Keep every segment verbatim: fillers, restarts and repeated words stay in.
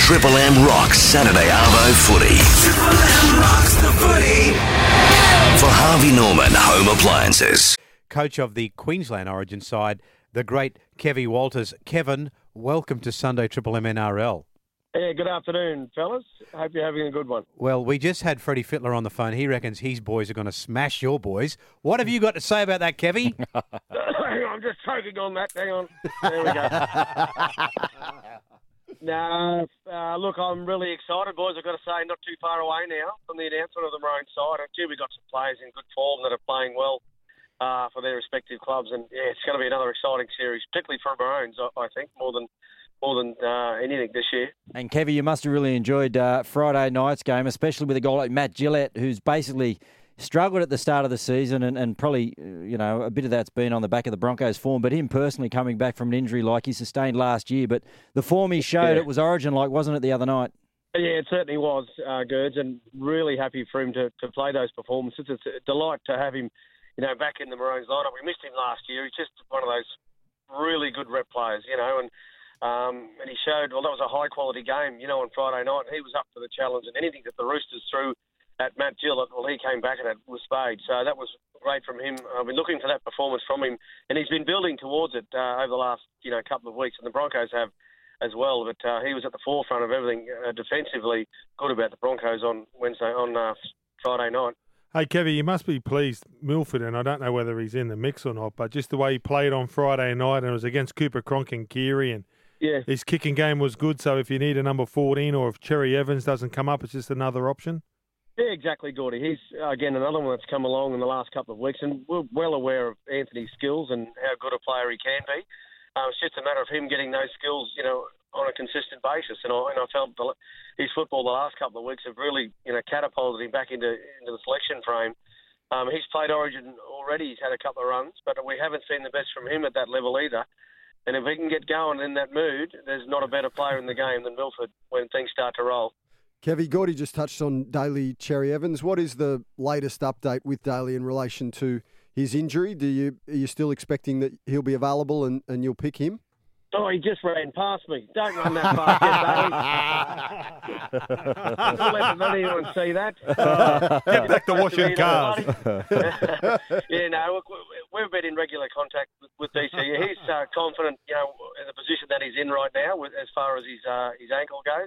Triple M rocks Saturday Arvo footy. Triple M rocks the footy. For Harvey Norman Home Appliances. Coach of the Queensland Origin side, the great Kevy Walters. Kevin, welcome to Sunday Triple M N R L. Yeah, good afternoon, fellas. Hope you're having a good one. Well, we just had Freddie Fittler on the phone. He reckons his boys are going to smash your boys. What have you got to say about that, Kevy? I'm just choking on that. Hang on. There we go. No, uh, look, I'm really excited, boys. I've got to say, not too far away now from the announcement of the Maroon side. Actually, we've got some players in good form that are playing well uh, for their respective clubs. And, yeah, it's going to be another exciting series, particularly for Maroons, I, I think, more than more than uh, anything this year. And, Kevy, you must have really enjoyed uh, Friday night's game, especially with a guy like Matt Gillett, who's basically struggled at the start of the season and, and probably, you know, a bit of that's been on the back of the Broncos' form, but him personally coming back from an injury like he sustained last year. But the form he showed, yeah. It was Origin-like, wasn't it, the other night? Yeah, it certainly was, uh, Gerds, and really happy for him to, to play those performances. It's a delight to have him, you know, back in the Maroons lineup. We missed him last year. He's just one of those really good rep players, you know, and Um, and he showed, well, that was a high-quality game, you know, on Friday night. He was up for the challenge, and anything that the Roosters threw at Matt Gillett, well, he came back at it with spade. So that was great from him. I've been looking for that performance from him, and he's been building towards it uh, over the last, you know, couple of weeks, and the Broncos have as well. But uh, he was at the forefront of everything uh, defensively good about the Broncos on Wednesday, on uh, Friday night. Hey, Kevy, you must be pleased, Milford, and I don't know whether he's in the mix or not, but just the way he played on Friday night, and it was against Cooper Cronk and Keary, and yeah. His kicking game was good, so if you need a number fourteen or if Cherry Evans doesn't come up, it's just another option? Yeah, exactly, Gordy. He's, again, another one that's come along in the last couple of weeks, and we're well aware of Anthony's skills and how good a player he can be. Uh, it's just a matter of him getting those skills, you know, on a consistent basis. And I, and I felt the, his football the last couple of weeks have really, you know, catapulted him back into, into the selection frame. Um, he's played Origin already. He's had a couple of runs, but we haven't seen the best from him at that level either. And if he can get going in that mood, there's not a better player in the game than Milford when things start to roll. Kevy, Gordy just touched on Daly Cherry Evans. What is the latest update with Daly in relation to his injury? Do you Are you still expecting that he'll be available and, and you'll pick him? Oh, he just ran past me. Don't run that fast yet, Daly. Don't let anyone see that. Uh, get back to washing cars. Yeah, no, look, we've been in regular contact with, with D C. He's uh, confident, you know, in the position that he's in right now, with, as far as his uh, his ankle goes.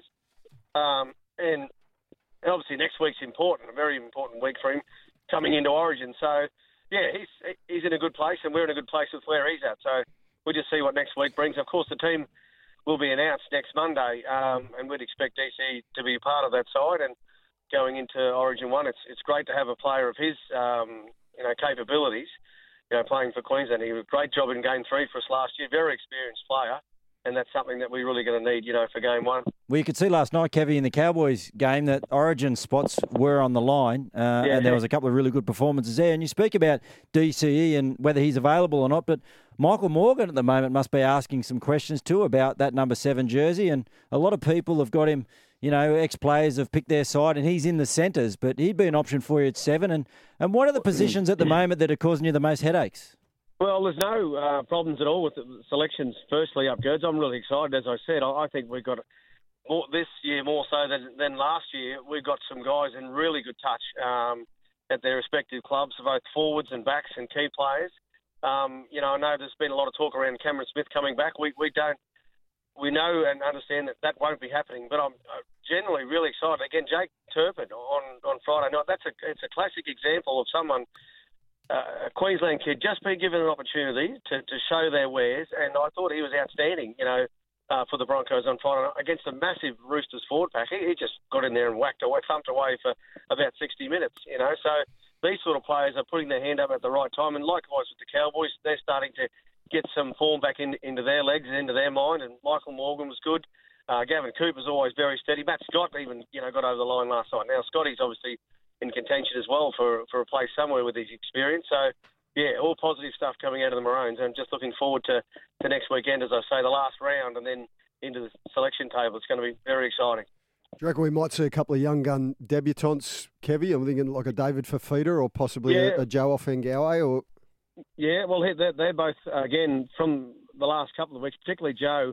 Um, and obviously next week's important, a very important week for him coming into Origin. So, yeah, he's he's in a good place, and we're in a good place with where he's at. So we'll just see what next week brings. Of course, the team will be announced next Monday, um, and we'd expect D C to be a part of that side. And going into Origin one, it's it's great to have a player of his um, you know capabilities, you know, playing for Queensland. He did a great job in Game Three for us last year. Very experienced player. And that's something that we're really going to need, you know, for game one. Well, you could see last night, Kevy, in the Cowboys game that Origin spots were on the line, uh, yeah. and there was a couple of really good performances there. And you speak about D C E and whether he's available or not, but Michael Morgan at the moment must be asking some questions too about that number seven jersey. And a lot of people have got him, you know, ex-players have picked their side, and he's in the centres, but he'd be an option for you at seven. And, and what are the positions at the moment that are causing you the most headaches? Well, there's no uh, problems at all with the selections. Firstly, up Gerds, I'm really excited. As I said, I, I think we've got more, this year more so than, than last year. We've got some guys in really good touch um, at their respective clubs, both forwards and backs and key players. Um, you know, I know there's been a lot of talk around Cameron Smith coming back. We we don't we know and understand that that won't be happening. But I'm generally really excited. Again, Jake Turpin on, on Friday night. That's a it's a classic example of someone. Uh, a Queensland kid just been given an opportunity to, to show their wares, and I thought he was outstanding, you know, uh, for the Broncos on Friday night against a massive Roosters forward pack. He, he just got in there and whacked away, thumped away for about sixty minutes, you know. So these sort of players are putting their hand up at the right time, and likewise with the Cowboys, they're starting to get some form back in, into their legs and into their mind, and Michael Morgan was good. Uh, Gavin Cooper's always very steady. Matt Scott even, you know, got over the line last night. Now, Scotty's obviously in contention as well for, for a place somewhere with his experience. So, yeah, all positive stuff coming out of the Maroons. I'm just looking forward to, to next weekend, as I say, the last round and then into the selection table. It's going to be very exciting. Do you reckon we might see a couple of young gun debutants, Kevy? I'm thinking like a David Fafita or possibly yeah. a, a Joe Offengawe or... Yeah, well, they're, they're both, again, from the last couple of weeks, particularly Joe,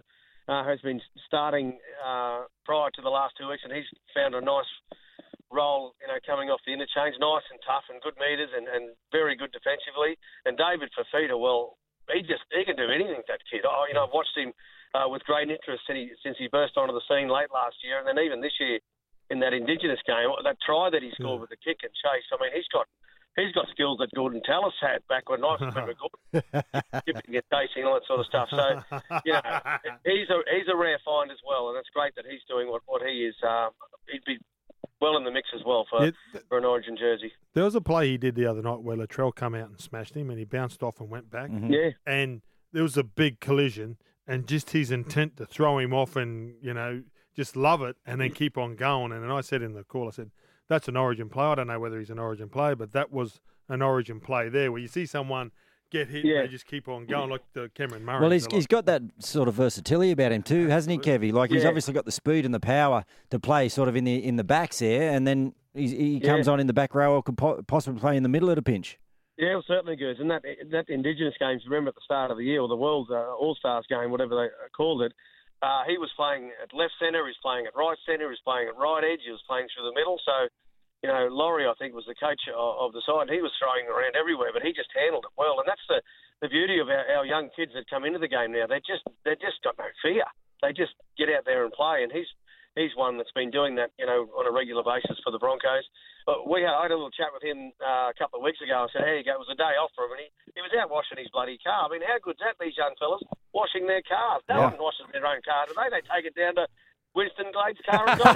uh, has been starting uh, prior to the last two weeks, and he's found a nice role, you know, coming off the interchange, nice and tough and good meters and, and very good defensively. And David Fafita, well, he just he can do anything, that kid. Oh, you know, I've watched him uh, with great interest since he, since he burst onto the scene late last year, and then even this year in that Indigenous game, that try that he scored with the kick and chase. I mean, he's got he's got skills that Gordon Tallis had back when I remember Gordon skipping and chasing, all that sort of stuff. So, you know, he's a he's a rare find as well, and it's great that he's doing what, what he is. Um, he'd be well in the mix as well for, Yeah, th- for an Origin jersey. There was a play he did the other night where Latrell come out and smashed him, and he bounced off and went back. Mm-hmm. Yeah. And there was a big collision, and just his intent to throw him off and, you know, just love it and then keep on going. And then I said in the call, I said, that's an Origin play. I don't know whether he's an Origin player, but that was an Origin play there where you see someone get hit Yeah. and they just keep on going like the Cameron Murray. Well, he's, he's got that sort of versatility about him too, hasn't he, Kevy? Like he's Yeah. obviously got the speed and the power to play sort of in the in the backs there, and then he's, he Yeah. comes on in the back row or could po- possibly play in the middle at a pinch. Yeah, well, certainly good. And that that Indigenous games, remember at the start of the year, or the World uh, All-Stars game, whatever they called it, uh, he was playing at left centre, he was playing at right centre, he was playing at right edge, he was playing through the middle. So, you know, Laurie, I think, was the coach of, of the side. He was throwing around everywhere, but he just handled it well. And that's the, the beauty of our, our young kids that come into the game now. They just they just got no fear. They just get out there and play. And he's he's one that's been doing that, you know, on a regular basis for the Broncos. But we had, I had a little chat with him uh, a couple of weeks ago. I said, hey, it was a day off for him, and he, he was out washing his bloody car. I mean, how good's that, these young fellas, washing their cars? No Yeah. one washes their own car today. They take it down to Winston Glades Car and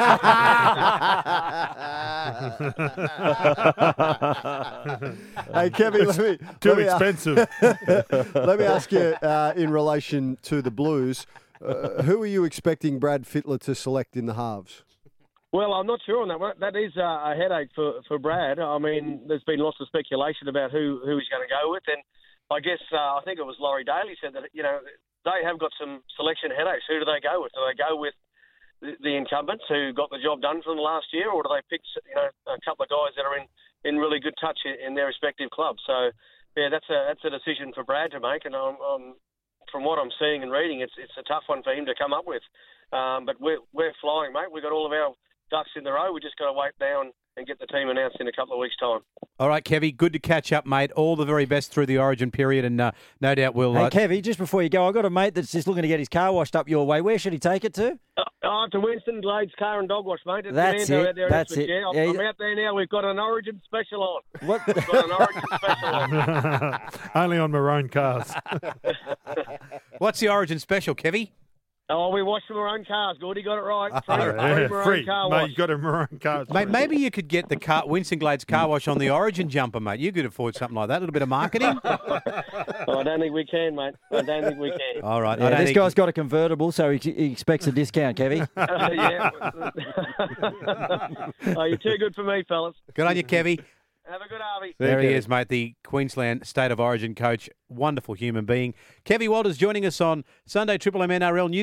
Golf. Hey, Kevin, let me, Too let me, expensive. let me ask you uh, in relation to the Blues, uh, who are you expecting Brad Fittler to select in the halves? Well, I'm not sure on that one. That is uh, a headache for, for Brad. I mean, there's been lots of speculation about who, who he's going to go with. And I guess, uh, I think it was Laurie Daly said that, you know, they have got some selection headaches. Who do they go with? Do they go with the, the incumbents who got the job done for them last year, or do they pick, you know, a couple of guys that are in, in really good touch in, in their respective clubs? So, yeah, that's a that's a decision for Brad to make. And I'm, I'm, from what I'm seeing and reading, it's it's a tough one for him to come up with. Um, but we're we're flying, mate. We've got all of our ducks in the row. We just got to wait down and get the team announced in a couple of weeks' time. All right, Kevy, good to catch up, mate. All the very best through the Origin period, and uh, no doubt we'll... Hey, Uh, Kevy, just before you go, I've got a mate that's just looking to get his car washed up your way. Where should he take it to? Uh, oh, to Winston Glades Car and Dog Wash, mate. It's That's Fernando it, out there in that's Ipswich, it. yeah. I'm, Yeah, I'm out there now. We've got an Origin special on. What? We've got an Origin special on. Only on maroon cars. what's the Origin special, Kevy? Oh, we wash our own cars. Gordy got it right. Free, Yeah, free maroon free. car Mate, wash. you got a maroon car. It's Mate, free. maybe you could get the car, Winston Glades car wash on the Origin jumper, mate. You could afford something like that. A little bit of marketing. Oh, I don't think we can, mate. I don't think we can. All right. I Yeah, don't this think- guy's got a convertible, so he, he expects a discount, Kevy. Uh, yeah. Oh, you're too good for me, fellas. Good on you, Kevy. Have a good Harvey. There he Kevy. is, mate, the Queensland State of Origin coach. Wonderful human being. Kevy Walters joining us on Sunday Triple M N R L News.